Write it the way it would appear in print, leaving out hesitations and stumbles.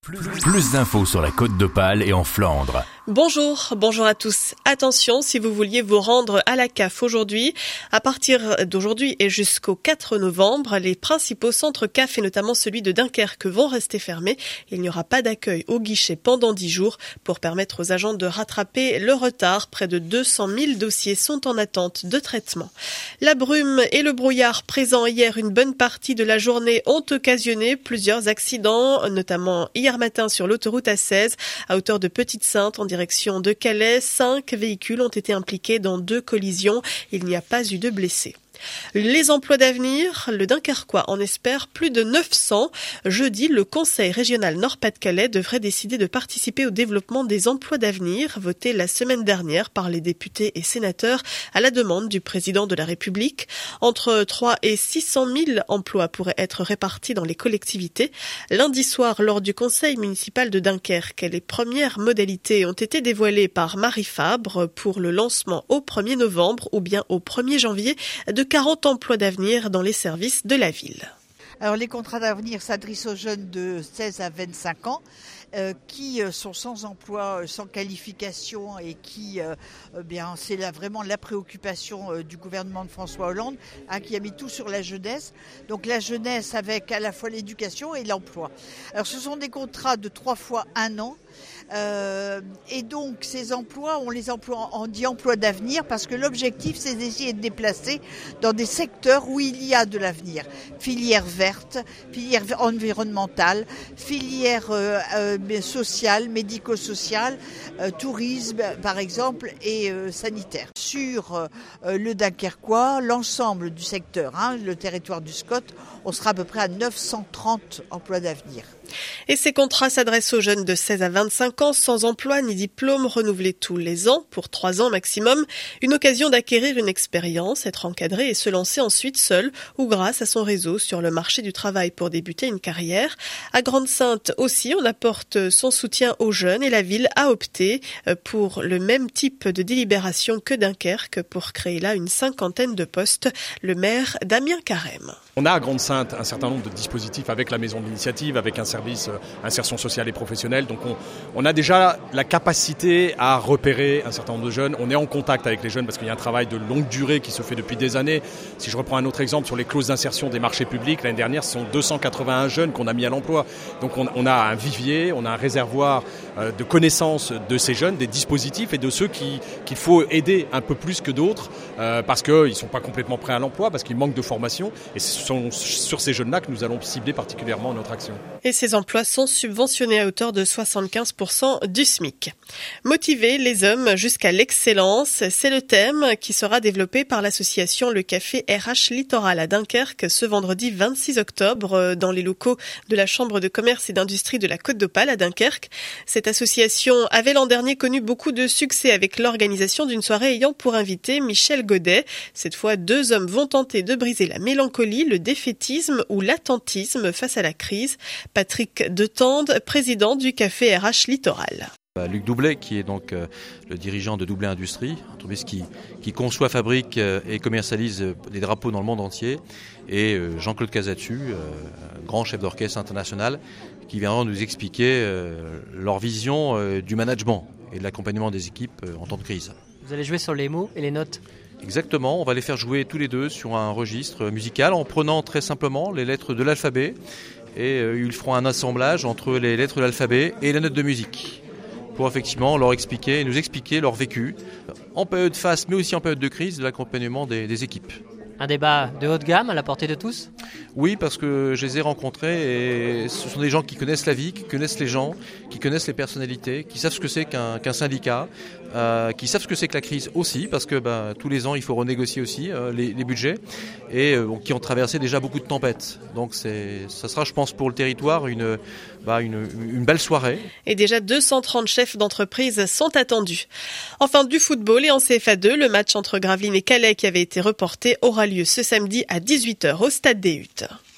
Plus d'infos sur la Côte d'Opale et en Flandre. Bonjour à tous. Attention, si vous vouliez vous rendre à la CAF aujourd'hui, à partir d'aujourd'hui et jusqu'au 4 novembre, les principaux centres CAF et notamment celui de Dunkerque vont rester fermés. Il n'y aura pas d'accueil au guichet pendant 10 jours pour permettre aux agents de rattraper le retard. Près de 200 000 dossiers sont en attente de traitement. La brume et le brouillard présents hier une bonne partie de la journée ont occasionné plusieurs accidents, notamment hier matin sur l'autoroute A16 à hauteur de Petite-Sainte en direction de Calais. 5 véhicules ont été impliqués dans 2 collisions. Il n'y a pas eu de blessés. Les emplois d'avenir, le Dunkerquois en espère plus de 900. Jeudi, le Conseil régional Nord-Pas-de-Calais devrait décider de participer au développement des emplois d'avenir, voté la semaine dernière par les députés et sénateurs à la demande du président de la République. Entre 3 et 600 000 emplois pourraient être répartis dans les collectivités. Lundi soir, lors du Conseil municipal de Dunkerque, les premières modalités ont été dévoilées par Marie Fabre pour le lancement au 1er novembre ou bien au 1er janvier de 40 emplois d'avenir dans les services de la ville. Alors les contrats d'avenir s'adressent aux jeunes de 16 à 25 ans qui sont sans emploi, sans qualification et qui, c'est vraiment la préoccupation du gouvernement de François Hollande qui a mis tout sur la jeunesse. Donc la jeunesse avec à la fois l'éducation et l'emploi. Alors ce sont des contrats de 3 fois 1 an. Et donc ces emplois, on dit emplois d'avenir parce que l'objectif c'est d'essayer de déplacer dans des secteurs où il y a de l'avenir. Filière verte, filière environnementale, filière sociale, médico-sociale, tourisme par exemple et sanitaire. Sur le Dunkerquois, l'ensemble du secteur, le territoire du SCOT, on sera à peu près à 930 emplois d'avenir. Et ces contrats s'adressent aux jeunes de 16 à 25 ans sans emploi ni diplôme renouvelés tous les ans pour 3 ans maximum. Une occasion d'acquérir une expérience, être encadré et se lancer ensuite seul ou grâce à son réseau sur le marché du travail pour débuter une carrière. À Grande-Synthe aussi, on apporte son soutien aux jeunes et la ville a opté pour le même type de délibération que Dunkerque pour créer là une 50aine de postes. Le maire Damien Carême. On a à Grande-Synthe un certain nombre de dispositifs avec la maison de l'initiative, avec un service insertion sociale et professionnelle. Donc on a déjà la capacité à repérer un certain nombre de jeunes. On est en contact avec les jeunes parce qu'il y a un travail de longue durée qui se fait depuis des années. Si je reprends un autre exemple sur les clauses d'insertion des marchés publics, l'année dernière, ce sont 281 jeunes qu'on a mis à l'emploi. Donc on a un vivier, on a un réservoir de connaissances de ces jeunes, des dispositifs et de ceux qu'il faut aider un peu plus que d'autres parce qu'ils ne sont pas complètement prêts à l'emploi, parce qu'ils manquent de formation. Et ce sont sur ces jeunes-là que nous allons cibler particulièrement notre action. Et ces emplois sont subventionnés à hauteur de 75% du SMIC. Motiver les hommes jusqu'à l'excellence, c'est le thème qui sera développé par l'association Le Café RH Littoral à Dunkerque ce vendredi 26 octobre dans les locaux de la Chambre de commerce et d'industrie de la Côte d'Opale à Dunkerque. Cette association avait l'an dernier connu beaucoup de succès avec l'organisation d'une soirée ayant pour invité Michel Godet. Cette fois, 2 hommes vont tenter de briser la mélancolie, le défaitisme ou l'attentisme face à la crise. Patrick Detende, président du Café RH Littoral. Luc Doublet, qui est donc le dirigeant de Doublet Industrie, une entreprise qui conçoit, fabrique et commercialise des drapeaux dans le monde entier, et Jean-Claude Casatu, grand chef d'orchestre international, qui viendra nous expliquer leur vision du management et de l'accompagnement des équipes en temps de crise. Vous allez jouer sur les mots et les notes ? Exactement, on va les faire jouer tous les deux sur un registre musical en prenant très simplement les lettres de l'alphabet et ils feront un assemblage entre les lettres de l'alphabet et la note de musique pour effectivement leur expliquer et nous expliquer leur vécu en période face mais aussi en période de crise de l'accompagnement des équipes. Un débat de haute gamme à la portée de tous ? Oui, parce que je les ai rencontrés et ce sont des gens qui connaissent la vie, qui connaissent les gens, qui connaissent les personnalités, qui savent ce que c'est qu'un syndicat, qui savent ce que c'est que la crise aussi, parce que tous les ans il faut renégocier aussi les budgets et qui ont traversé déjà beaucoup de tempêtes. Donc ça sera, je pense, pour le territoire une belle soirée. Et déjà 230 chefs d'entreprise sont attendus. Enfin, du football et en CFA2, le match entre Gravelines et Calais qui avait été reporté aura lieu ce samedi à 18h au Stade des Huttes.